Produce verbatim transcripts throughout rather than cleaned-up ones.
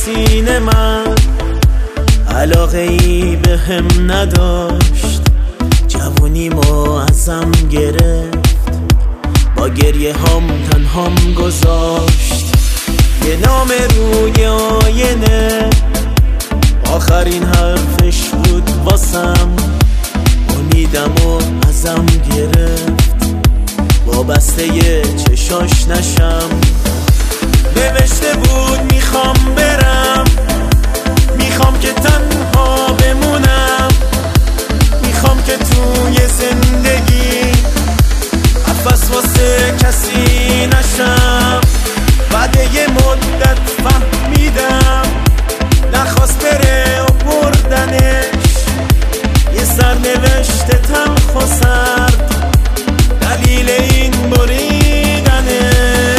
پسین من علاقه ای به هم نداشت، جوونیمو ازم گرفت، با گریه هم تنهام گذاشت. یه نام روی آینه آخرین حرفش بود واسم، امیدمو ازم گرفت، وابسته چشاش نشم. نوشته بود میخوام برم، میخوام که تنها بمونم، میخوام که توی زندگی نفس واسه کسی نشم. بعد یه مدت فهمیدم نخواست بره و بردنش، یه سرنوشت تلخ و سرد دلیل این بریدنش.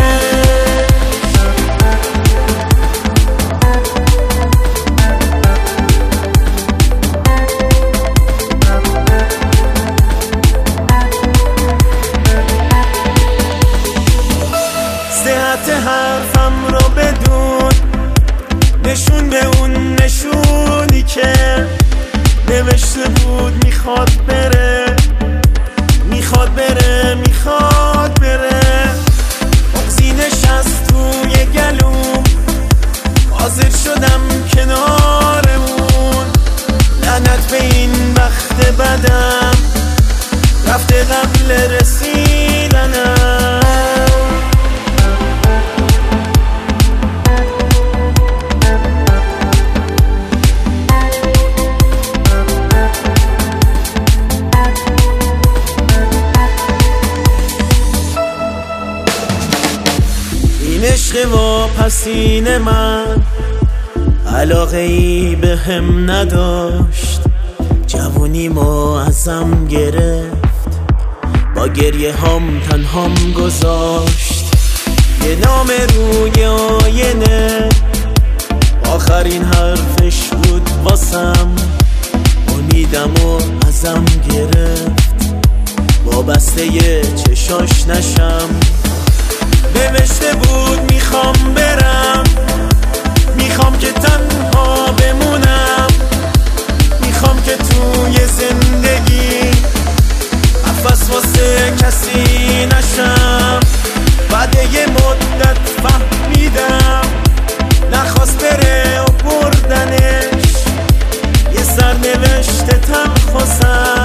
صحت حرفم رو بدون، نشون به اون نشونی که نوشته بود میخواد بره، میخواد بره، میخواد بره. مغزی نشست توی گلوم، حاضر شدم کنارمون. لعنت به این بخت بدم، رفته قبل رسیدنم. این عشق و پسین من علاقه ای به هم نداشت، جوونیمو ازم گرفت، با گریه هم تنهام گذاشت. یه نام روی آینه آخرین حرفش بود واسم، امیدمو ازم گرفت، وابسته چشاش نشم. نوشته بود میخوام برم، میخوام که تنها بمونم، میخوام که توی زندگی نفس واسه کسی نشم. بعد یه مدت فهمیدم نخواست بره و بردنش، یه سرنوشت تلخ و سرد